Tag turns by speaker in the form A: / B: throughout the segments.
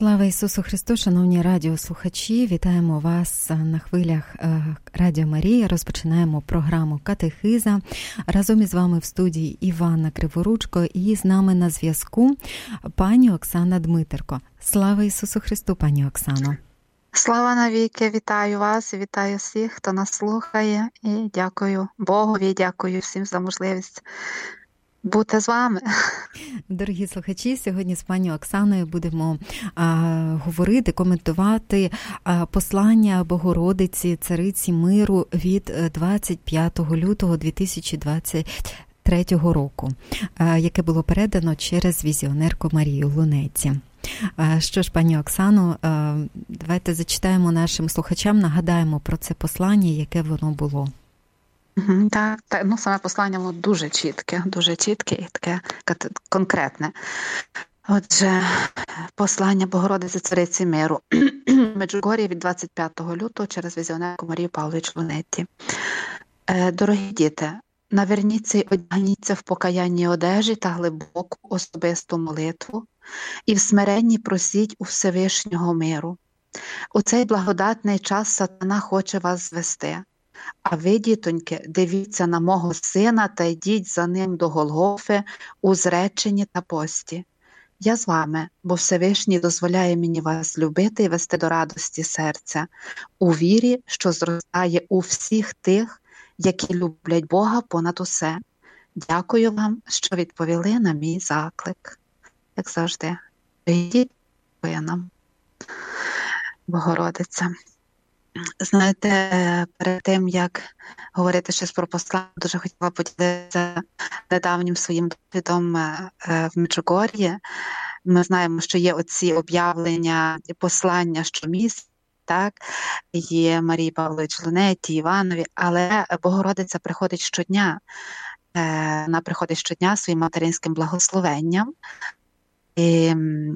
A: Слава Ісусу Христу, шановні радіослухачі, вітаємо вас на хвилях Радіо Марія. Розпочинаємо програму «Катехиза». Разом із вами в студії Іванна Криворучко і з нами на зв'язку пані Оксана Дмитерко. Слава Ісусу Христу, пані Оксано.
B: Слава навіки, вітаю вас і вітаю всіх, хто нас слухає. І дякую Богові, дякую всім за можливість бути з вами.
A: Дорогі слухачі, сьогодні з пані Оксаною будемо говорити, коментувати послання Богородиці, Цариці Миру від 25 лютого 2023 року, яке було передано через візіонерку Марію Лунеці. Що ж, пані Оксано, давайте зачитаємо нашим слухачам, нагадаємо про це послання, яке воно було.
B: Так, саме послання було дуже чітке і таке конкретне. Отже, послання Богородиці Цариці Миру Меджугор'я від 25 лютого через візіонерку Марію Павлович Лунетті. Дорогі діти, наверніться й одягніться в покаянній одежі та глибоку особисту молитву і в смиренні просіть у Всевишнього миру. У цей благодатний час сатана хоче вас звести. А ви, дітоньки, дивіться на мого сина та йдіть за ним до Голгофи у зреченні та пості. Я з вами, бо Всевишній дозволяє мені вас любити і вести до радості серця, у вірі, що зростає у всіх тих, які люблять Бога понад усе. Дякую вам, що відповіли на мій заклик. Як завжди, йдіть нам, Богородиця. Знаєте, перед тим, як говорити щось про послання, дуже хотіла поділитися недавнім своїм досвідом в Меджугор'ї. Ми знаємо, що є оці об'явлення і послання щомісяця, так, є Марії Павлович Лунетті, Іванові, але Богородиця приходить щодня. Вона приходить щодня своїм материнським благословенням. І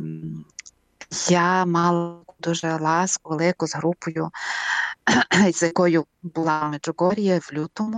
B: я мала дуже ласку велику з групою, з якою була в Меджугор'ї в лютому,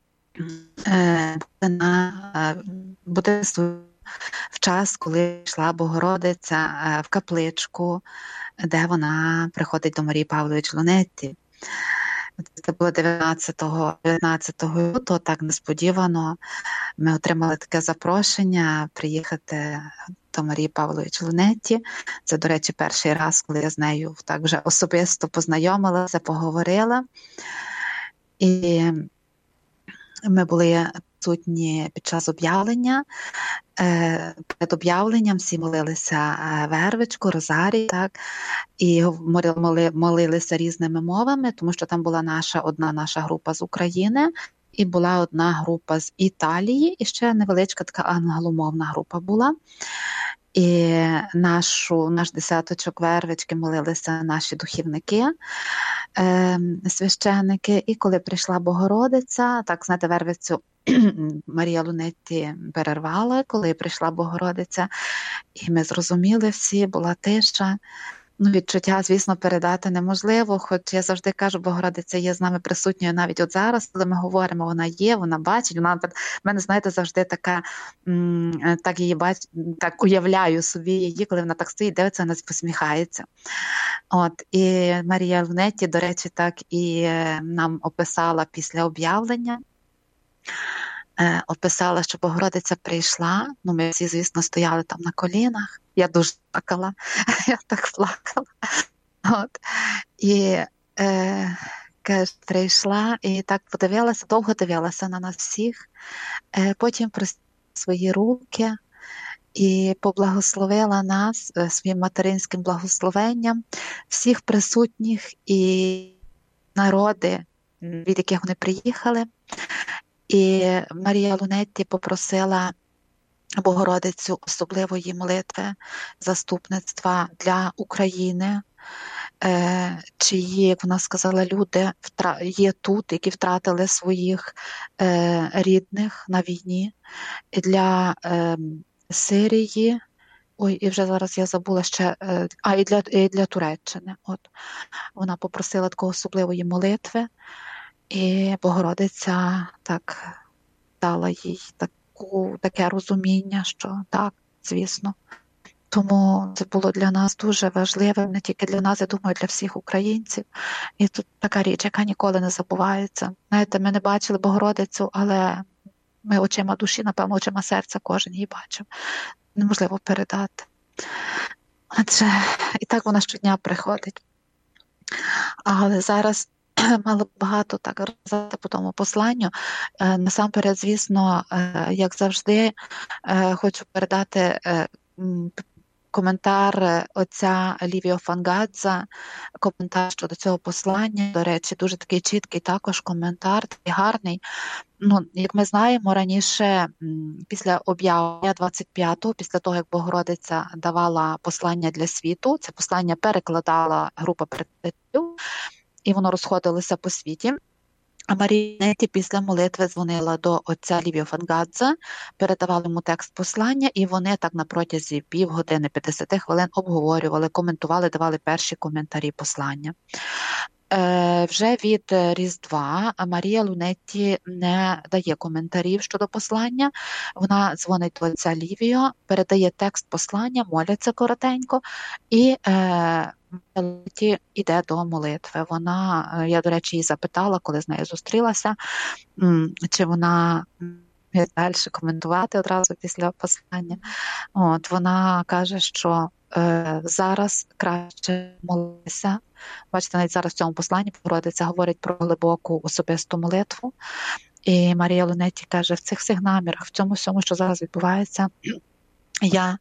B: буде в час, коли йшла Богородиця в капличку, де вона приходить до Марії Павлович Лунетті. Це було 19 лютого, так несподівано. Ми отримали таке запрошення приїхати до Марії Павлович Лунетті. Це, до речі, перший раз, коли я з нею так вже особисто познайомилася, поговорила. І ми були присутні під час об'явлення. Перед об'явленням всі молилися вервичку, розарій, так, і молилися різними мовами, тому що там була одна наша група з України, і була одна група з Італії, і ще невеличка така англомовна група була. І наш десяточок вервички молилися наші духівники, священники. І коли прийшла Богородиця, так, знаєте, вервицю Марія Лунетті перервала, коли прийшла Богородиця, і ми зрозуміли всі, була тиша. Відчуття, звісно, передати неможливо, хоч я завжди кажу, Богородиця є з нами присутньою навіть от зараз, коли ми говоримо, вона є, вона бачить, вона в мене, знаєте, завжди така, так її так уявляю собі її, коли вона так стоїть, дивиться, вона посміхається. От, і Марія Лунетті, до речі, так і нам описала після об'явлення, описала, що Богородиця прийшла, ми всі, звісно, стояли там на колінах, я дуже плакала, я так плакала. От. І прийшла і так подивилася, довго дивилася на нас всіх, потім простягла свої руки і поблагословила нас своїм материнським благословенням, всіх присутніх і народи, від яких вони приїхали. І Марія Лунетті попросила Богородицю особливої молитви, заступництва для України, чиї, як вона сказала, люди є тут, які втратили своїх рідних на війні, і для Сирії, і вже зараз я забула ще, і для Туреччини. От. Вона попросила такої особливої молитви, і Богородиця так дала їй таке розуміння, що так, звісно, Тому це було для нас дуже важливим, не тільки для нас, я думаю, для всіх українців. І тут така річ, яка ніколи не забувається. Знаєте, ми не бачили Богородицю, але ми очима душі, напевно, очима серця кожен її бачив. Неможливо передати. Адже і так вона щодня приходить. Але зараз мало багато так розказати по тому посланню. Насамперед, звісно, як завжди, хочу передати коментар отця Лівіо Фангадза, коментар щодо цього послання, до речі, дуже такий чіткий також коментар, такий гарний. Ну, як ми знаємо, раніше, після об'явлення 25-го, після того, як Богородиця давала послання для світу, це послання перекладала група перекладачів, і воно розходилося по світі. А Марія після молитви дзвонила до отця Лівіо Фангадза, передавала йому текст послання, і вони так на протязі півгодини, 50 хвилин обговорювали, коментували, давали перші коментарі послання. Вже від Різдва Марія Лунетті не дає коментарів щодо послання. Вона дзвонить до отця Лівіо, передає текст послання, моляться коротенько, і Лунетті йде до молитви. Вона, я, до речі, її запитала, коли з нею зустрілася, чи вона далі коментувати одразу після послання. От, вона каже, що зараз краще молитися. Бачите, навіть зараз в цьому посланні Богородиця говорить про глибоку особисту молитву. І Марія Лунетті каже, в цих всіх намірах, в цьому всьому, що зараз відбувається, я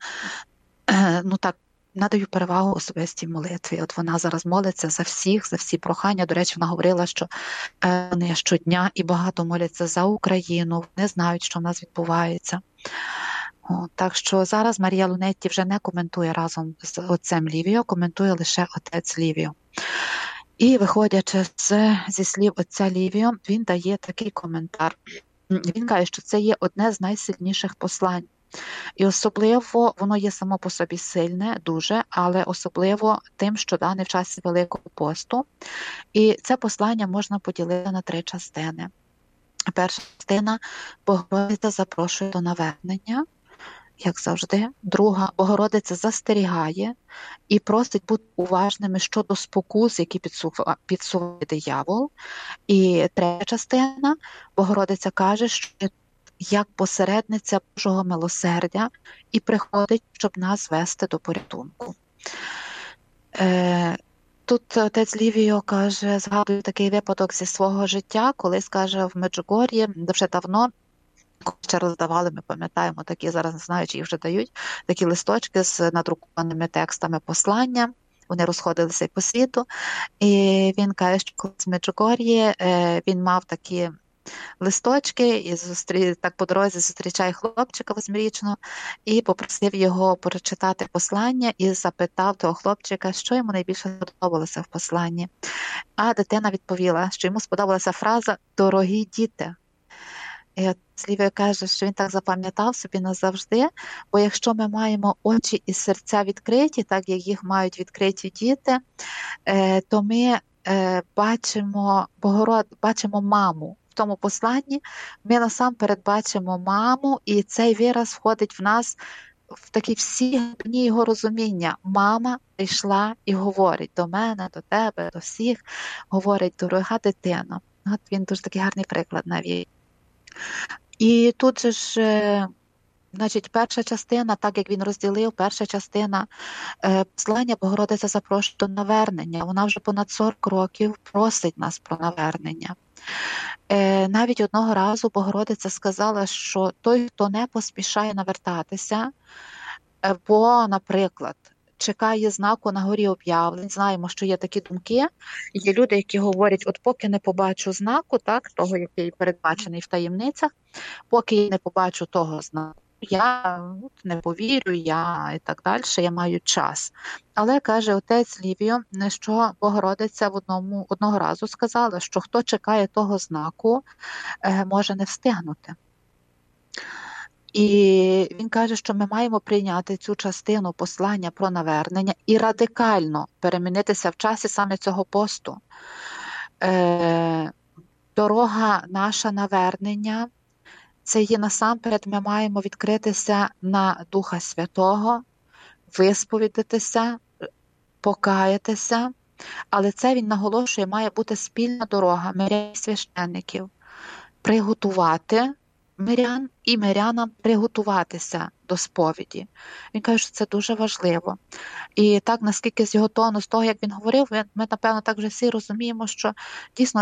B: надаю перевагу особистій молитві. От вона зараз молиться за всіх, за всі прохання. До речі, вона говорила, що вони щодня і багато моляться за Україну, не знають, що в нас відбувається. Так що зараз Марія Лунетті вже не коментує разом з отцем Лівіо, коментує лише отець Лівіо. І виходячи зі слів отця Лівіо, він дає такий коментар. Він каже, що це є одне з найсильніших послань. І особливо воно є само по собі сильне, дуже, але особливо тим, що дане в часі Великого посту. І це послання можна поділити на 3 частини. Перша частина – Богородиця запрошує до навернення, як завжди. Друга – Богородиця застерігає і просить бути уважними щодо спокус, які підсуває диявол. І третя частина – Богородиця каже, що як посередниця Божого милосердя і приходить, щоб нас вести до порятунку. Тут отець Лівіо каже, згадую такий випадок зі свого життя, коли, скаже, в Меджугор'ї, дуже давно, коли ще роздавали, ми пам'ятаємо, такі, зараз не знаю, чи їх вже дають, такі листочки з надрукованими текстами послання, вони розходилися і по світу, і він каже, що коли з Меджугор'ї він мав такі листочки і так по дорозі зустрічає хлопчика 8-річного і попросив його прочитати послання і запитав того хлопчика, що йому найбільше сподобалося в посланні. А дитина відповіла, що йому сподобалася фраза «дорогі діти». І от Лівіо каже, що він так запам'ятав собі назавжди, бо якщо ми маємо очі і серця відкриті, так як їх мають відкриті діти, то ми бачимо маму. В тому посланні ми насамперед бачимо маму, і цей вираз входить в нас в такі всі глибині його розуміння. Мама прийшла і говорить до мене, до тебе, до всіх, говорить, дорога дитина. От він дуже такий гарний приклад навіть. І тут же ж, значить, перша частина, так як він розділив, перша частина послання Богородиця запрошує до навернення. Вона вже понад 40 років просить нас про навернення. Навіть одного разу Богородиця сказала, що той, хто не поспішає навертатися, бо, наприклад, чекає знаку на горі об'явлень, знаємо, що є такі думки, є люди, які говорять, от поки не побачу знаку, так, того, який передбачений в таємницях, поки я не побачу того знаку, я не повірю, я і так далі, я маю час. Але, каже отець Лівіо, що Богородиця одного разу сказала, що хто чекає того знаку, може не встигнути. І він каже, що ми маємо прийняти цю частину послання про навернення і радикально перемінитися в часі саме цього посту. Дорога наша навернення, це є насамперед, ми маємо відкритися на Духа Святого, висповідатися, покаятися, але це він наголошує, має бути спільна дорога мирян і священників. Приготувати мирян і мирянам приготуватися до сповіді. Він каже, що це дуже важливо. І так, наскільки з його тону, з того, як він говорив, ми, напевно, так вже всі розуміємо, що дійсно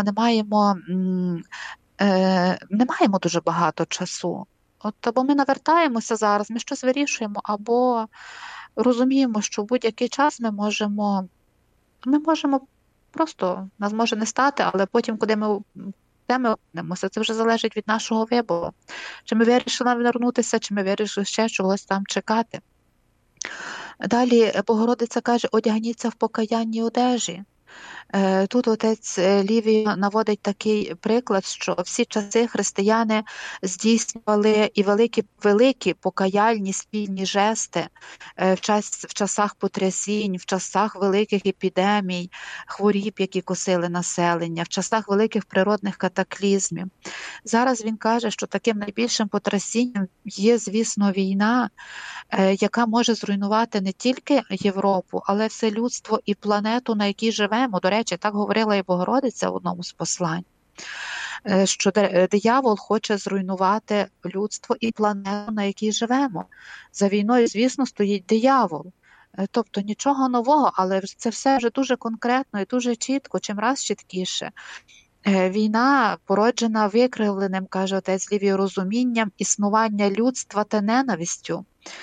B: не маємо дуже багато часу. От або ми навертаємося зараз, ми щось вирішуємо, або розуміємо, що в будь-який час ми можемо просто, нас може не стати, але потім, де ми опинимося, це вже залежить від нашого вибору. Чи ми вирішили вернутися, чи ми вирішили ще чогось там чекати. Далі Богородиця каже, одягніться в покаянні одежі. Тут отець Лівій наводить такий приклад, що всі часи християни здійснювали і великі покаяльні спільні жести в часах потрясінь, в часах великих епідемій, хворіб, які косили населення, в часах великих природних катаклізмів. Зараз він каже, що таким найбільшим потрясінням є, звісно, війна, яка може зруйнувати не тільки Європу, але все людство і планету, на якій живемо. До речі, так говорила і Богородиця в одному з послань, що диявол хоче зруйнувати людство і планету, на якій живемо. За війною, звісно, стоїть диявол. Тобто нічого нового, але це все вже дуже конкретно і дуже чітко, чим раз чіткіше. Війна породжена викривленим, каже отець Лівій, розумінням існування людства та ненавистю.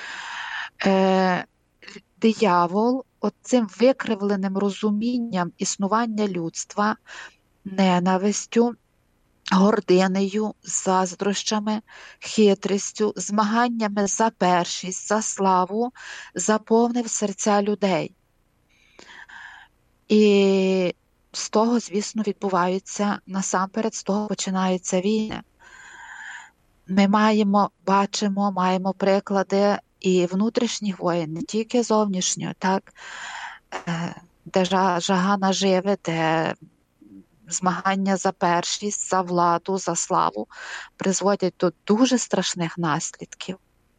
B: Диявол оцим викривленим розумінням існування людства, ненавистю, гординею, заздрощами, хитрістю, змаганнями за першість, за славу заповнив серця людей. І з того, звісно, насамперед з того починаються війни. Ми маємо приклади і внутрішніх воєн, не тільки зовнішньої, так, де жага наживи, де змагання за першість, за владу, за славу призводять до дуже страшних наслідків.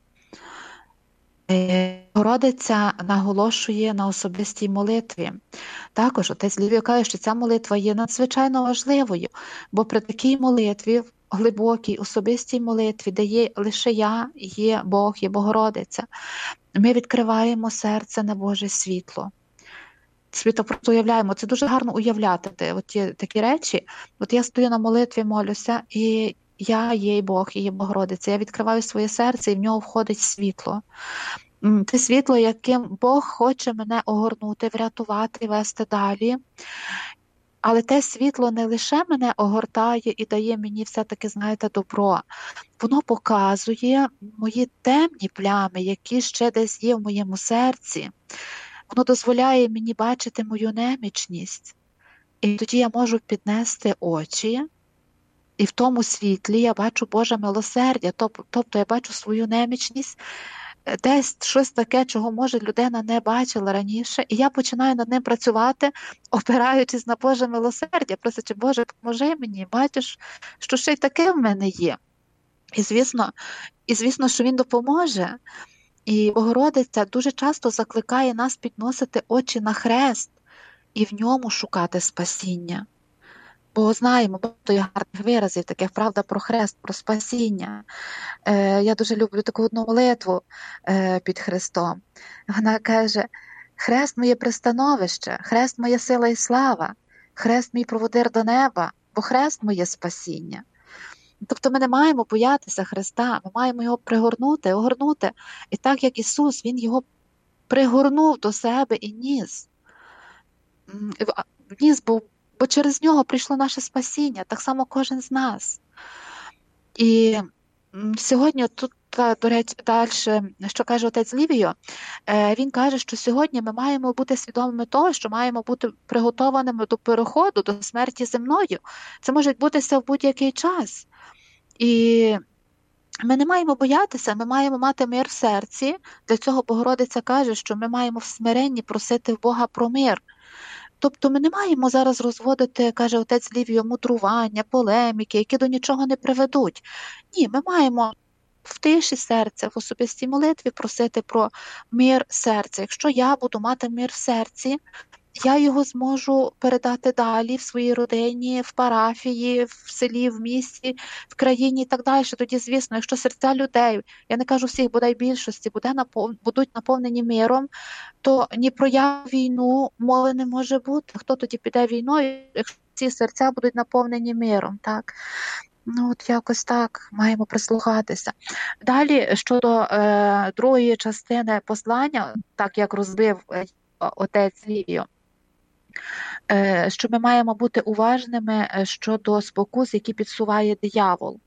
B: Богородиця наголошує на особистій молитві. Також отець Лівій каже, що ця молитва є надзвичайно важливою, бо при такій молитві, глибокій, особистій молитві, де є лише я, є Бог, є Богородиця, ми відкриваємо серце на Боже світло. Світло просто уявляємо, це дуже гарно уявляти, от ті такі речі. От я стою на молитві, молюся, і я є Бог, і є Богородиця. Я відкриваю своє серце, і в нього входить світло. Те світло, яким Бог хоче мене огорнути, врятувати, вести далі. Але те світло не лише мене огортає і дає мені все-таки, знаєте, добро. Воно показує мої темні плями, які ще десь є в моєму серці. Воно дозволяє мені бачити мою немічність. І тоді я можу піднести очі, і в тому світлі я бачу Боже милосердя. Тобто я бачу свою немічність, десь щось таке, чого, може, людина не бачила раніше, і я починаю над ним працювати, опираючись на Боже милосердя, просячи, Боже, поможи мені, бачиш, що ще й таке в мене є. І звісно, що Він допоможе. І Богородиця дуже часто закликає нас підносити очі на хрест і в ньому шукати спасіння. Бо знаємо, багато є гарних виразів, таких, правда, про хрест, про спасіння. Я дуже люблю таку одну молитву під хрестом. Вона каже, хрест моє пристановище, хрест моя сила і слава, хрест мій проводир до неба, бо хрест моє спасіння. Тобто ми не маємо боятися хреста, ми маємо його пригорнути, огорнути. І так, як Ісус, Він його пригорнув до себе і ніс. Бо через нього прийшло наше спасіння, так само кожен з нас. І сьогодні тут, до речі, далі, що каже отець Лівій, він каже, що сьогодні ми маємо бути свідомими того, що маємо бути приготованими до переходу, до смерті земною. Це може відбутися в будь-який час. І ми не маємо боятися, ми маємо мати мир в серці. Для цього Богородиця каже, що ми маємо в смиренні просити в Бога про мир. Тобто ми не маємо зараз розводити, каже отець Лівій, мудрування, полеміки, які до нічого не приведуть. Ні, ми маємо в тиші серця, в особистій молитві просити про мир серця. Якщо я буду мати мир в серці, я його зможу передати далі в своїй родині, в парафії, в селі, в місті, в країні і так далі. Тоді, звісно, якщо серця людей, я не кажу всіх, бодай більшості, будуть наповнені миром, то ні про війну мови не може бути. Хто тоді піде війною, якщо ці серця будуть наповнені миром, так? Ну, от якось так маємо прислухатися. Далі, щодо другої частини послання, так як розбив отець Лівіо, що ми маємо бути уважними щодо спокус, які підсуває диявол.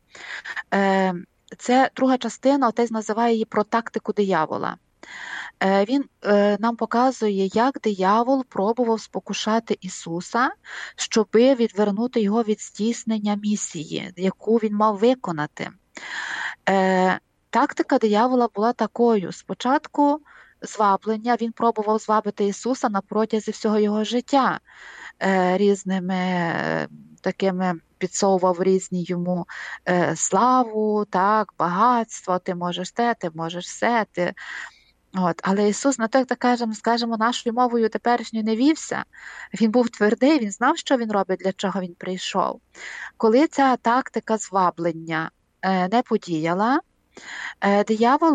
B: Це друга частина, отець називає її про тактику диявола. Він нам показує, як диявол пробував спокушати Ісуса, щоби відвернути його від здійснення місії, яку він мав виконати. Тактика диявола була такою. Спочатку зваблення, він пробував звабити Ісуса на протязі всього його життя. Різними такими підсовував різні йому славу, так, багатство, ти можеш те, ти можеш все. Але Ісус на те, скажімо, нашою мовою теперішньою не вівся. Він був твердий, він знав, що він робить, для чого він прийшов. Коли ця тактика зваблення не подіяла, диявол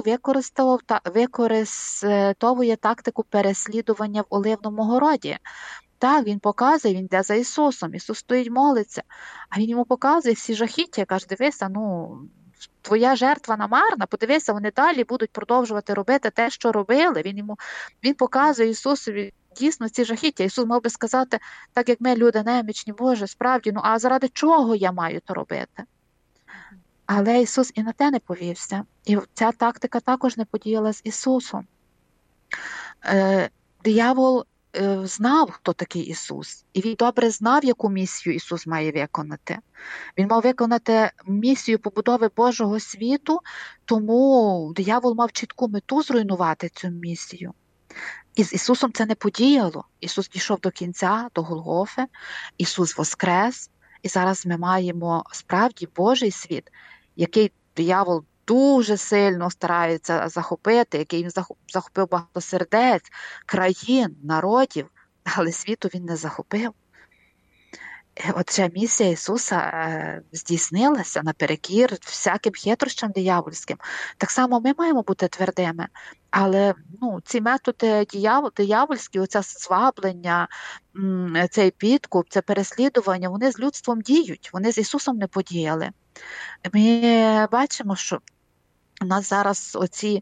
B: використовує тактику переслідування в Оливному городі. Так, він показує, він йде за Ісусом, Ісус стоїть, молиться, а він йому показує всі жахіття, каже, дивися, твоя жертва намарна, подивися, вони далі будуть продовжувати робити те, що робили. Він показує Ісусові дійсно ці жахіття. Ісус мав би сказати, так як ми, люди немічні, Боже, справді, а заради чого я маю то робити? Але Ісус і на те не повівся. І ця тактика також не подіяла з Ісусом. Диявол знав, хто такий Ісус. І він добре знав, яку місію Ісус має виконати. Він мав виконати місію побудови Божого світу, тому диявол мав чітку мету зруйнувати цю місію. І з Ісусом це не подіяло. Ісус дійшов до кінця, до Голгофи, Ісус воскрес. І зараз ми маємо справді Божий світ, який диявол дуже сильно старається захопити, який він захопив багато сердець, країн, народів, але світу він не захопив. Отже, місія Ісуса здійснилася наперекір всяким хитрощам диявольським. Так само ми маємо бути твердими, але ці методи диявольські, оце зваблення, цей підкуп, це переслідування, вони з людством діють, вони з Ісусом не подіяли. Ми бачимо, що у нас зараз оці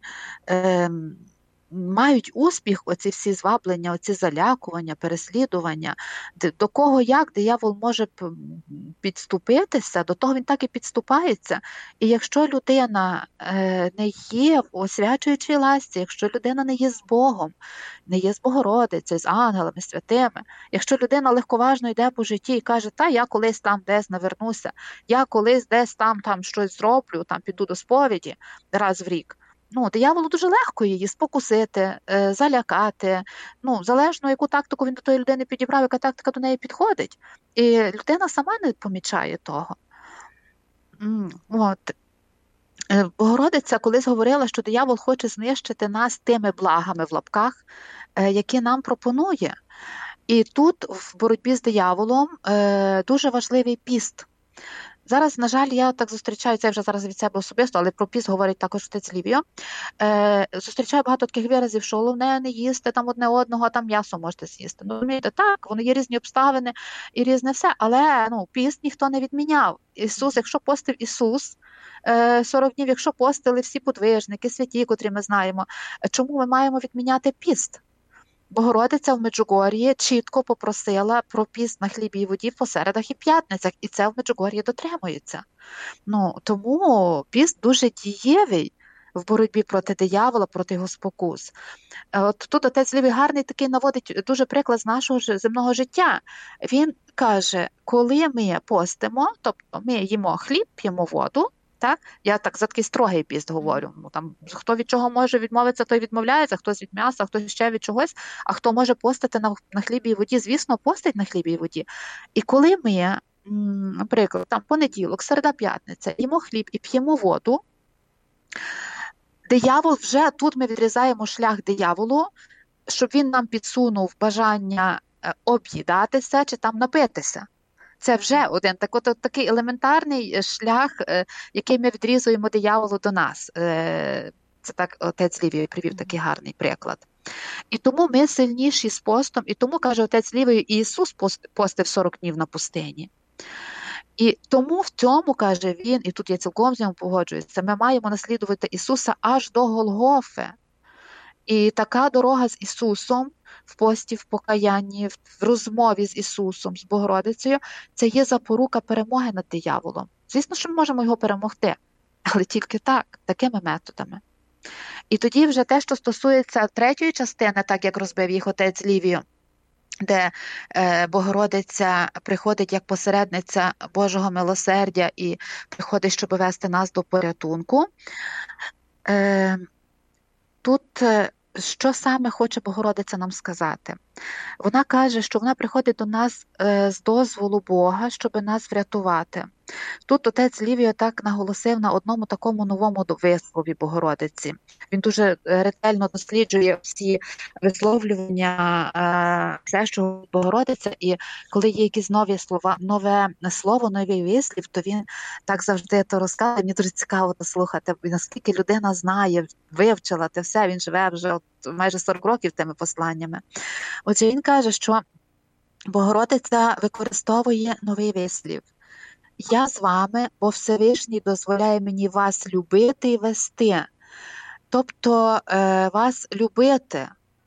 B: мають успіх оці всі зваблення, оці залякування, переслідування. До кого як диявол може підступитися, до того він так і підступається. І якщо людина не є в освячуючій ласці, якщо людина не є з Богом, не є з Богородицею, з ангелами, святими, якщо людина легковажно йде по житті і каже, я колись там десь навернуся, я колись десь там щось зроблю, піду до сповіді раз в рік, дияволу дуже легко її спокусити, залякати. Залежно, яку тактику він до тої людини підібрав, яка тактика до неї підходить. І людина сама не помічає того. Богородиця колись говорила, що диявол хоче знищити нас тими благами в лапках, які нам пропонує. І тут в боротьбі з дияволом дуже важливий піст. Зараз, на жаль, я так зустрічаю, це вже зараз від себе особисто, але про піст говорить також отець Лівіо. Зустрічаю багато таких виразів, що головне не їсти одне одного, а там м'ясо можете з'їсти. Розумієте, так, воно є різні обставини і різне все, але піст ніхто не відміняв. Ісус, якщо постив Ісус, 40 днів, якщо постили всі подвижники, святі, котрі ми знаємо, чому ми маємо відміняти піст? Богородиця в Меджугор'ї чітко попросила про піст на хлібі і воді по середах і п'ятницях, і це в Меджугор'ї дотримується. Тому піст дуже дієвий в боротьбі проти диявола, проти його спокус. От тут отець Лівій гарний такий наводить дуже приклад з нашого земного життя. Він каже, коли ми постимо, тобто ми їмо хліб, п'ємо воду, так? Я так за такий строгий піст говорю. Хто від чого може відмовитися, той відмовляється, хтось від м'яса, хтось ще від чогось, а хто може постити на хлібі і воді, звісно, постить на хлібі і воді. І коли ми, наприклад, понеділок, середа, п'ятниця, їмо хліб і п'ємо воду, Диявол вже, тут ми відрізаємо шлях дияволу, щоб він нам підсунув бажання об'їдатися чи там напитися. Це вже один такий елементарний шлях, який ми відрізуємо дияволу до нас. Це так отець Лівій привів такий гарний приклад. І тому ми сильніші з постом, і тому, каже отець Лівій, Ісус постив 40 днів на пустині. І тому в цьому, каже він, і тут я цілком з ним погоджуюся, ми маємо наслідувати Ісуса аж до Голгофи. І така дорога з Ісусом, в пості, в покаянні, в розмові з Ісусом, з Богородицею, це є запорука перемоги над дияволом. Звісно, що ми можемо його перемогти, але тільки так, такими методами. І тоді вже те, що стосується третьої частини, так як розбив їх отець Лівію, де Богородиця приходить як посередниця Божого милосердя і приходить, щоб вести нас до порятунку. Тут що саме хоче Богородиця нам сказати? Вона каже, що вона приходить до нас з дозволу Бога, щоб нас врятувати. Тут отець Лівій так наголосив на одному такому новому вислові Богородиці. Він дуже ретельно досліджує всі висловлювання, все, що Богородиця, і коли є якісь нові слова, нове слово, новий вислів, то він так завжди то розказує. Мені дуже цікаво слухати, наскільки людина знає, вивчила те все, він живе вже майже 40 років тими посланнями. Отже, він каже, що Богородиця використовує новий вислів. Я з вами, бо Всевишній дозволяє мені вас любити і вести. Тобто вас любити.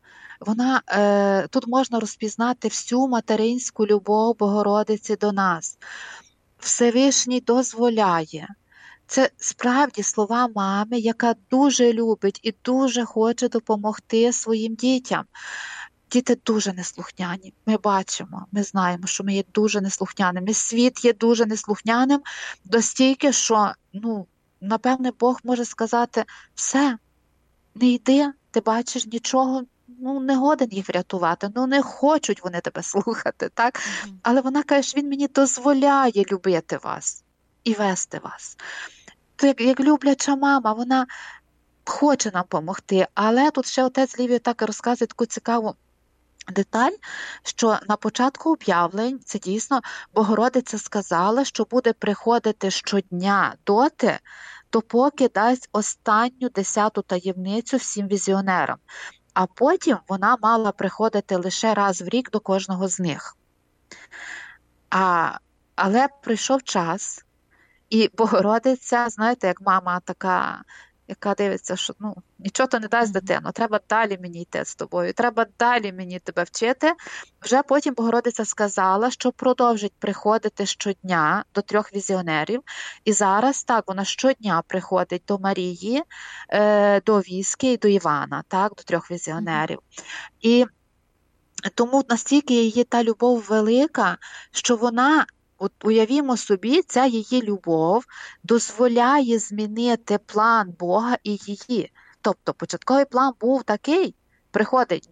B: Тут можна розпізнати всю материнську любов Богородиці до нас. Всевишній дозволяє. Це справді слова мами, яка дуже любить і дуже хоче допомогти своїм дітям. Діти дуже неслухняні. Ми бачимо, ми знаємо, що ми є дуже неслухняними. Світ є дуже неслухняним, достільки, що, напевне, Бог може сказати, все, не йди, ти бачиш нічого, не годен їх врятувати, не хочуть вони тебе слухати, так? Але вона каже, що він мені дозволяє любити вас і вести вас. То як любляча мама, вона хоче нам допомогти, але тут ще отець Лівій так розказує таку цікаву деталь, що на початку об'явлень, це дійсно, Богородиця сказала, що буде приходити щодня доти, допоки дасть останню 10-ту таємницю всім візіонерам. А потім вона мала приходити лише раз в рік до кожного з них. Але прийшов час, і Богородиця, знаєте, як мама така, яка дивиться, що нічого то не дасть дитину, треба далі мені йти з тобою, треба далі мені тебе вчити. Вже потім Богородиця сказала, що продовжить приходити щодня до 3 візіонерів. І зараз так, вона щодня приходить до Марії, до Віски і до Івана, так, до 3 візіонерів. І тому настільки її та любов велика, що вона, уявімо собі, ця її любов дозволяє змінити план Бога і її. Тобто початковий план був такий, приходить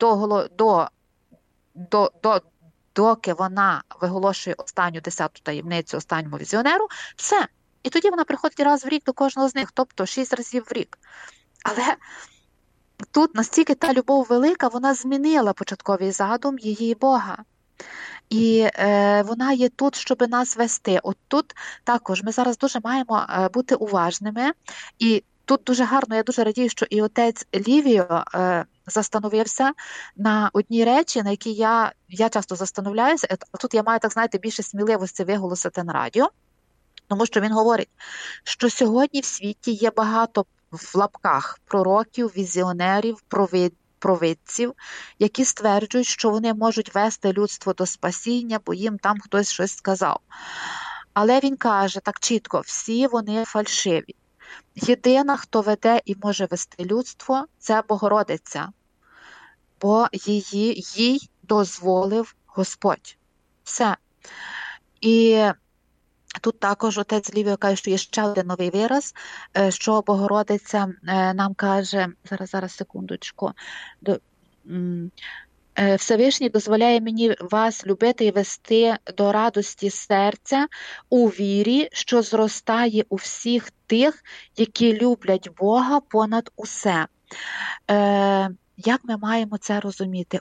B: доки вона виголошує останню 10-ту таємницю останньому візіонеру, все. І тоді вона приходить раз в рік до кожного з них, тобто 6 разів в рік. Але тут настільки та любов велика, вона змінила початковий задум її Бога. І вона є тут, щоб нас вести. От тут також ми зараз дуже маємо бути уважними. І тут дуже гарно, я дуже радію, що і отець Лівіо застановився на одній речі, на якій я часто застановляюся. А тут я маю, так знаєте, більше сміливості виголосити на радіо. Тому що він говорить, що сьогодні в світі є багато в лапках пророків, візіонерів, провидців, які стверджують, що вони можуть вести людство до спасіння, бо їм там хтось щось сказав. Але він каже так чітко, всі вони фальшиві. Єдина, хто веде і може вести людство, це Богородиця, бо їй дозволив Господь. Все. І тут також отець Лівій каже, що є ще один новий вираз, що Богородиця нам каже, зараз секундочку, Всевишній дозволяє мені вас любити і вести до радості серця у вірі, що зростає у всіх тих, які люблять Бога понад усе. Як ми маємо це розуміти?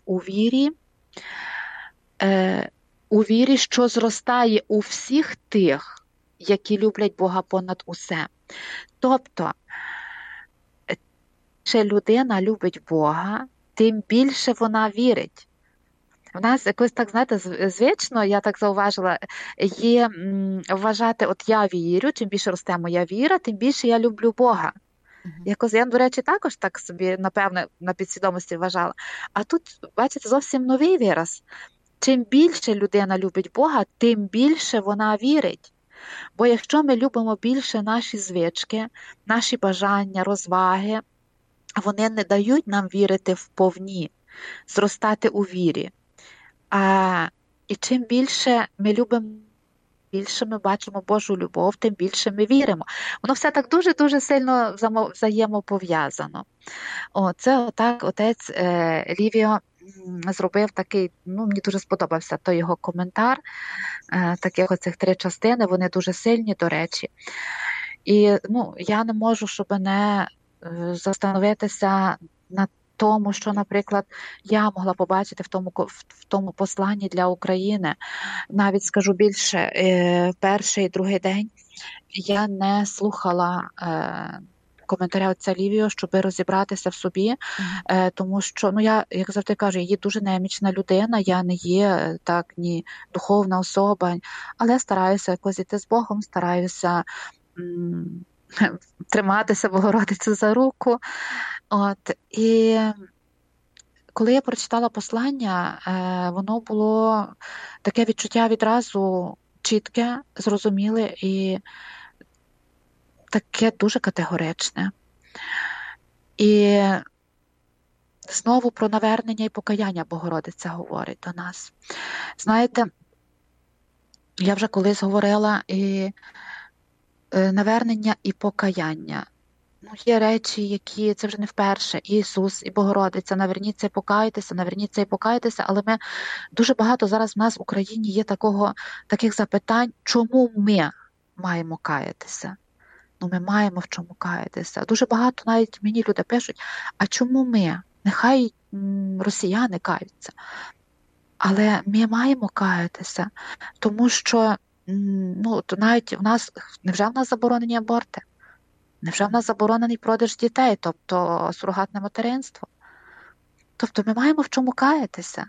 B: У вірі, що зростає у всіх тих, які люблять Бога понад усе. Тобто, чи людина любить Бога, тим більше вона вірить. В нас якось так, знаєте, звично, я так зауважила, є вважати, от я вірю, чим більше росте моя віра, тим більше я люблю Бога. Якось я, до речі, також так собі, напевне, на підсвідомості вважала. А тут, бачите, зовсім новий вираз. Чим більше людина любить Бога, тим більше вона вірить. Бо якщо ми любимо більше наші звички, наші бажання, розваги, вони не дають нам вірити вповні, зростати у вірі. І чим більше ми любимо, більше ми бачимо Божу любов, тим більше ми віримо. Воно все так дуже-дуже сильно взаємопов'язано. Це отак отець Лівіо зробив такий, мені дуже сподобався той його коментар, таких оцих 3 частини, вони дуже сильні, до речі. І я не можу, щоб не застановитися на тому, що, наприклад, я могла побачити в тому посланні для України. Навіть скажу більше, перший і другий день я не слухала коментаря отця Лівіо, щоб розібратися в собі, тому що, я, як завжди кажу, я є дуже немічна людина, я не є так ні духовна особа, але стараюся якось іти з Богом, стараюся триматися Богородицю за руку. І коли я прочитала послання, воно було таке відчуття відразу чітке, зрозуміле і таке дуже категоричне. І знову про навернення і покаяння Богородиця говорить до нас. Знаєте, я вже колись говорила, і навернення і покаяння. Є речі, які, це вже не вперше, Ісус і Богородиця, наверніться і покайтеся, але ми дуже багато зараз в нас в Україні є таких запитань, чому ми маємо каятися. Ми маємо в чому каятися. Дуже багато навіть мені люди пишуть, а чому ми? Нехай росіяни каються. Але ми маємо каятися, тому що навіть невже в нас заборонені аборти? Невже в нас заборонений продаж дітей, тобто сурогатне материнство? Тобто ми маємо в чому каятися.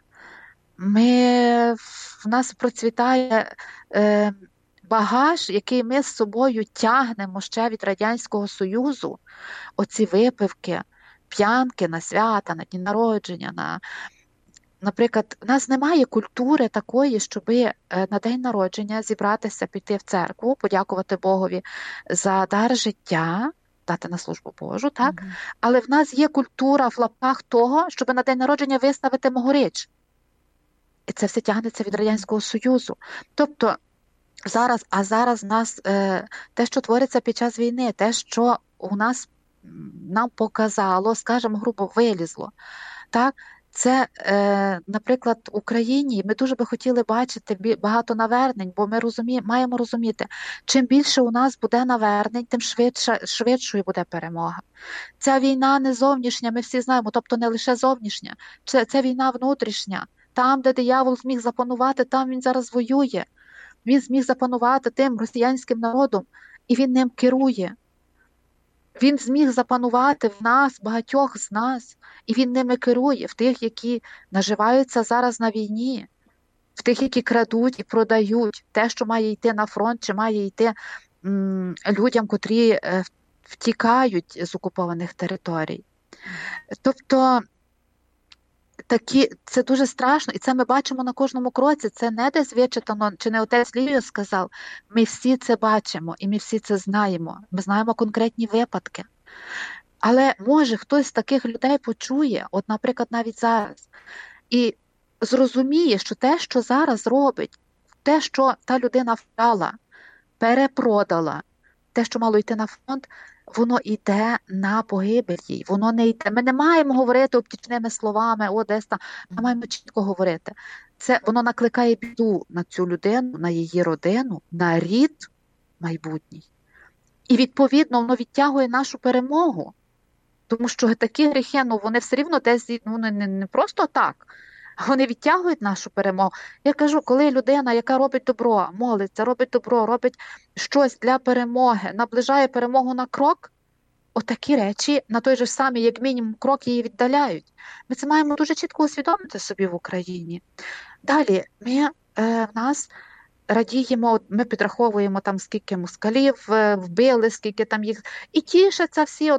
B: В нас процвітає багаж, який ми з собою тягнемо ще від Радянського Союзу. Оці випивки, п'янки на свята, на дні народження. Наприклад, у нас немає культури такої, щоб на день народження зібратися, піти в церкву, подякувати Богові за дар життя, дати на службу Божу, так? Але в нас є культура в лапах того, щоб на день народження виставити могорич. І це все тягнеться від Радянського Союзу. Тобто, зараз в нас те, що твориться під час війни, те, що у нас нам показало, скажімо, грубо вилізло, так? Це, наприклад, в Україні ми дуже би хотіли бачити багато навернень, бо ми маємо розуміти, чим більше у нас буде навернень, тим швидшою буде перемога. Ця війна не зовнішня, ми всі знаємо, тобто не лише зовнішня, це війна внутрішня. Там, де диявол зміг запанувати, там він зараз воює. Він зміг запанувати тим росіянським народом, і він ним керує. Він зміг запанувати в нас, багатьох з нас, і він ними керує, в тих, які наживаються зараз на війні, в тих, які крадуть і продають те, що має йти на фронт, чи має йти людям, котрі втікають з окупованих територій. Тобто, це дуже страшно, і це ми бачимо на кожному кроці, це не десь вичитано, чи не отець Лівіо сказав, ми всі це бачимо, і ми всі це знаємо, ми знаємо конкретні випадки. Але може хтось з таких людей почує, от, наприклад, навіть зараз, і зрозуміє, що те, що зараз робить, те, що та людина вкрала, перепродала, те, що мало йти на фронт, воно йде на погибель їй, воно не йде. Ми не маємо говорити обтічними словами, о, десь там, ми маємо чітко говорити. Це воно накликає біду на цю людину, на її родину, на рід майбутній. І, відповідно, воно відтягує нашу перемогу. Тому що такі гріхи, вони все рівно десь, не просто так, вони відтягують нашу перемогу. Я кажу, коли людина, яка робить добро, молиться, робить добро, робить щось для перемоги, наближає перемогу на крок, отакі речі на той же самий, як мінімум, крок її віддаляють. Ми це маємо дуже чітко усвідомити собі в Україні. Далі, в нас радіємо, ми підраховуємо там, скільки москалів вбили, скільки там їх, і тішаться всі,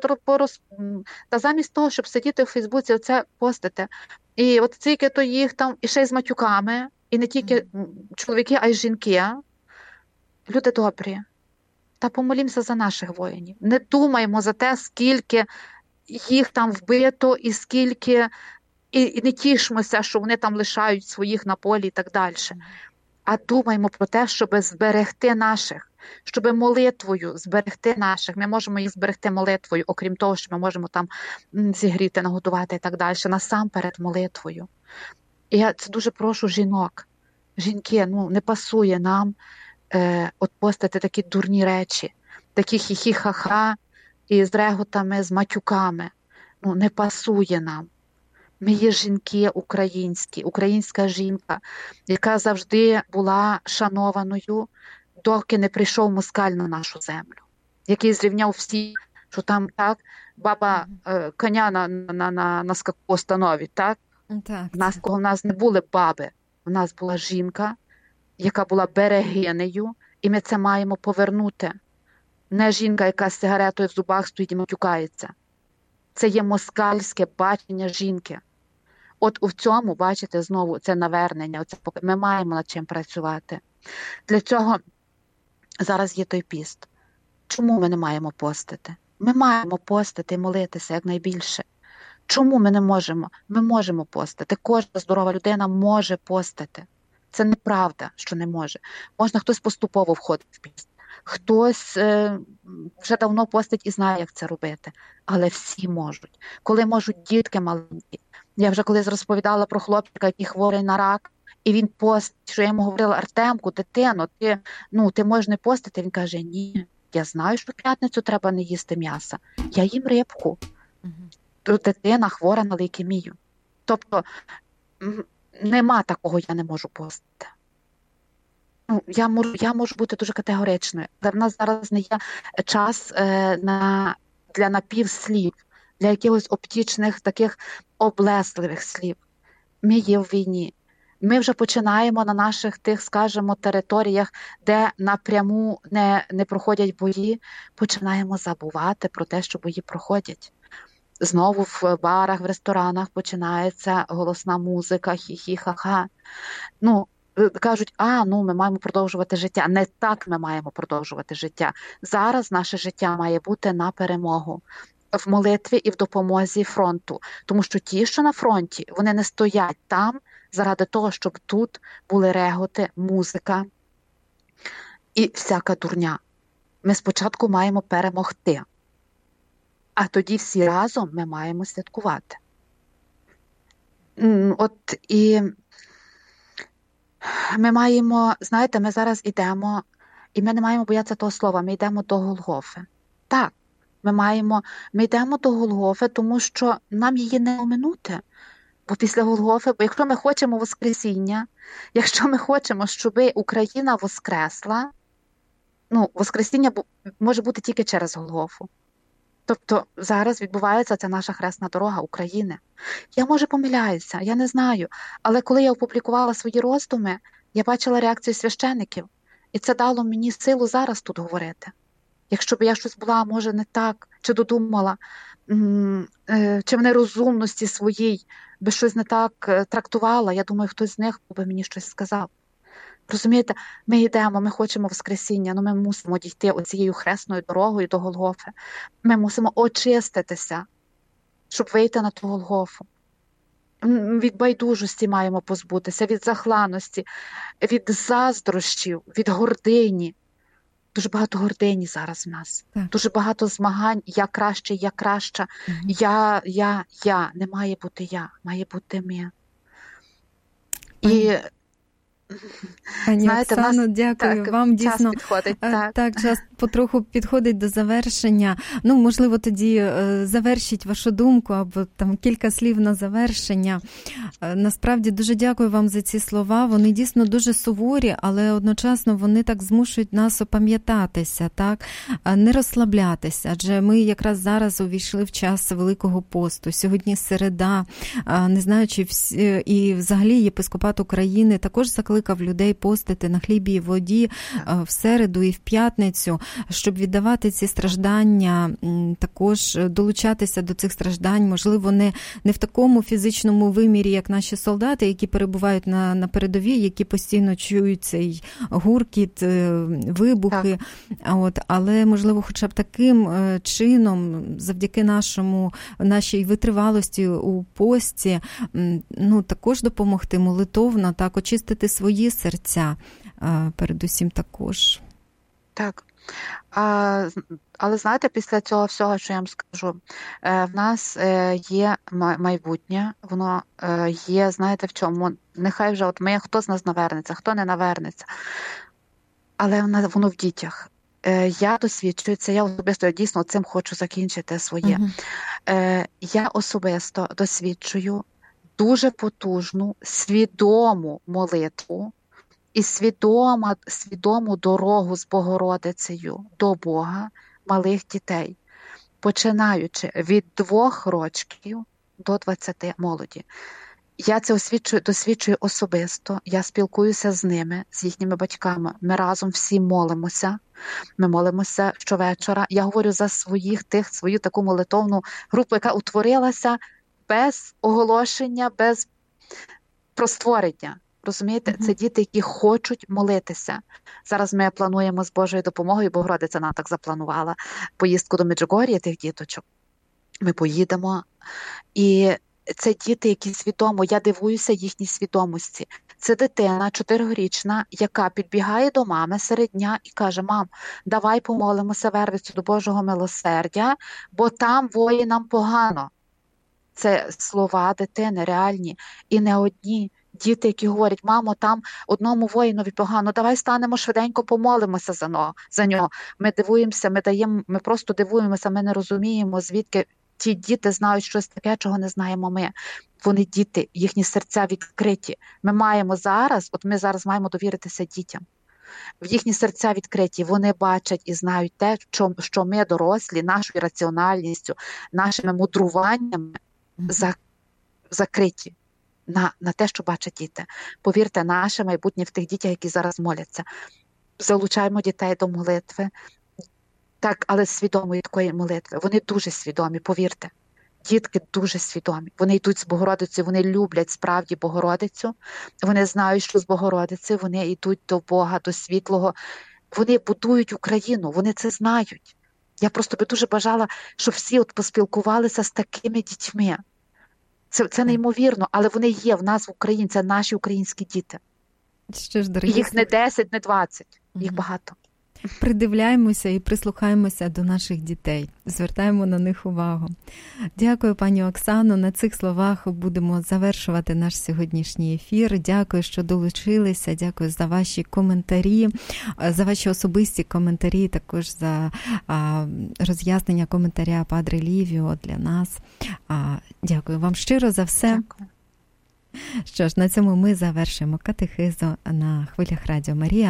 B: та замість того, щоб сидіти в Фейсбуці, оце постити. І от скільки то їх там, і ще й з матюками, і не тільки чоловіки, а й жінки. Люди добрі, та помолімося за наших воїнів. Не думаємо за те, скільки їх там вбито, і скільки, і не тішмося, що вони там лишають своїх на полі і так далі. А думаємо про те, щоб зберегти наших, щоб молитвою зберегти наших. Ми можемо їх зберегти молитвою, окрім того, що ми можемо там зігріти, нагодувати і так далі. Насамперед молитвою. І я це дуже прошу жінок. Жінки, не пасує нам постати такі дурні речі, такі хі-хі-ха-ха і з реготами, з матюками. Не пасує нам. Ми є жінки українські, українська жінка, яка завжди була шанованою, доки не прийшов москаль на нашу землю, який зрівняв всі, що там так, баба коня на скаку остановить, так?
A: Так.
B: В нас не були баби, в нас була жінка, яка була берегинею, і ми це маємо повернути. Не жінка, яка з сигаретою в зубах стоїть і матюкається. Це є москальське бачення жінки. От у цьому, бачите, знову це навернення, ми маємо над чим працювати. Для цього зараз є той піст. Чому ми не маємо постити? Ми маємо постити і молитися якнайбільше. Чому ми не можемо? Ми можемо постити. Кожна здорова людина може постити. Це неправда, що не може. Можна хтось поступово входить в піст. Хтось вже давно постить і знає, як це робити. Але всі можуть. Коли можуть дітки маленькі. Я вже колись розповідала про хлопчика, який хворий на рак, і він постить, що я йому говорила: Артемку, дитино, ти можеш не постити? Він каже: ні, я знаю, що в п'ятницю треба не їсти м'яса. Я їм рибку. Дитина хвора на лейкемію. Тобто нема такого, я не можу постити. Я можу бути дуже категоричною. Але в нас зараз не є час для напівслів, для якихось оптічних, таких облесливих слів. Ми є в війні. Ми вже починаємо на наших тих, скажімо, територіях, де напряму не проходять бої, починаємо забувати про те, що бої проходять. Знову в барах, в ресторанах починається голосна музика, хі-хі-ха-ха. Кажуть, ми маємо продовжувати життя. Не так ми маємо продовжувати життя. Зараз наше життя має бути на перемогу. В молитві і в допомозі фронту. Тому що ті, що на фронті, вони не стоять там заради того, щоб тут були реготи, музика і всяка дурня. Ми спочатку маємо перемогти. А тоді всі разом ми маємо святкувати. І ми маємо, знаєте, ми зараз йдемо, і ми не маємо боятися того слова, ми йдемо до Голгофи. Так, ми йдемо до Голгофи, тому що нам її не оминути. Бо після Голгофи, якщо ми хочемо Воскресіння, якщо ми хочемо, щоб Україна воскресла, Воскресіння може бути тільки через Голгофу. Тобто зараз відбувається ця наша хресна дорога України. Я, може, помиляюся, я не знаю. Але коли я опублікувала свої роздуми, я бачила реакцію священиків. І це дало мені силу зараз тут говорити. Якщо б я щось була, може, не так, чи додумала, чи в нерозумності своїй би щось не так трактувала, я думаю, хтось з них би мені щось сказав. Розумієте, ми йдемо, ми хочемо Воскресіння, ми мусимо дійти оцією хресною дорогою до Голгофи. Ми мусимо очиститися, щоб вийти на ту Голгофу. Від байдужості маємо позбутися, від захланості, від заздрощів, від гордині. Дуже багато гордині зараз в нас.
A: Так.
B: Дуже багато змагань. Я краще, я краща. Я. Не має бути я. Має бути ми. І...
A: Пані
B: знаєте,
A: Оксано, дякую вам.
B: Час
A: дійсно
B: підходить.
A: Так, час потроху підходить до завершення. Ну, можливо, тоді завершіть вашу думку або там кілька слів на завершення. Насправді дуже дякую вам за ці слова. Вони дійсно дуже суворі, але одночасно вони так змушують нас опам'ятатися, так, не розслаблятися. Адже ми якраз зараз увійшли в час Великого посту. Сьогодні середа. Не знаю, чи і взагалі єпископат України також закликав людей постити на хлібі і воді в середу і в п'ятницю, щоб віддавати ці страждання, також долучатися до цих страждань, можливо, не в такому фізичному вимірі, як наші солдати, які перебувають на передовій, які постійно чують цей гуркіт, вибухи, але, можливо, хоча б таким чином, завдяки нашій витривалості у пості, також допомогти молитовно, так, очистити свої серця, передусім також. Так.
B: Але, знаєте, після цього всього, що я вам скажу, в нас є майбутнє, воно є, знаєте, в чому? Нехай вже хто з нас навернеться, хто не навернеться, але воно в дітях. Я досвідчую це, я особисто дійсно цим хочу закінчити своє. Я особисто досвідчую дуже потужну, свідому молитву і свідому дорогу з Богородицею до Бога малих дітей, починаючи від 2 років до 20 молоді. Я це досвідчую особисто, я спілкуюся з ними, з їхніми батьками. Ми разом всі молимося. Ми молимося щовечора. Я говорю за свою таку молитовну групу, яка утворилася без оголошення, без простворення. Розумієте? Це діти, які хочуть молитися. Зараз ми плануємо з Божою допомогою, Богородиця нам так запланувала поїздку до Меджугор'я тих діточок. Ми поїдемо. І це діти, які свідомо, я дивуюся їхній свідомості. Це дитина 4-річна, яка підбігає до мами серед дня і каже: «Мам, давай помолимося Вервицю до Божого милосердя, бо там воїнам погано». Це слова дитини реальні. І не одні. Діти, які говорять: «Мамо, там одному воїнові погано, давай станемо швиденько, помолимося за нього». Ми дивуємося, ми просто дивуємося, ми не розуміємо, звідки ті діти знають щось таке, чого не знаємо ми. Вони діти, їхні серця відкриті. Ми зараз маємо довіритися дітям. В їхні серця відкриті, вони бачать і знають те, що ми дорослі, нашою раціональністю, нашими мудруваннями закриті. На те, що бачать діти. Повірте, наше майбутнє в тих дітях, які зараз моляться. Залучаємо дітей до молитви. Так, але свідомої такої молитви. Вони дуже свідомі, повірте. Дітки дуже свідомі. Вони йдуть з Богородицею, вони люблять справді Богородицю. Вони знають, що з Богородицею, вони йдуть до Бога, до світлого. Вони будують Україну, вони це знають. Я просто би дуже бажала, щоб всі поспілкувалися з такими дітьми. Це неймовірно, але вони є в нас в Україні, це наші українські діти.
A: Що ж, дорогі,
B: їх не 10, не 20, їх багато.
A: Придивляємося і прислухаємося до наших дітей, звертаємо на них увагу. Дякую, пані Оксано. На цих словах будемо завершувати наш сьогоднішній ефір. Дякую, що долучилися, дякую за ваші коментарі, за ваші особисті коментарі, також за роз'яснення коментаря Падре Лівіо для нас. Дякую вам щиро за все.
B: Дякую.
A: Що ж, на цьому ми завершимо катехизу на хвилях Радіо Марія.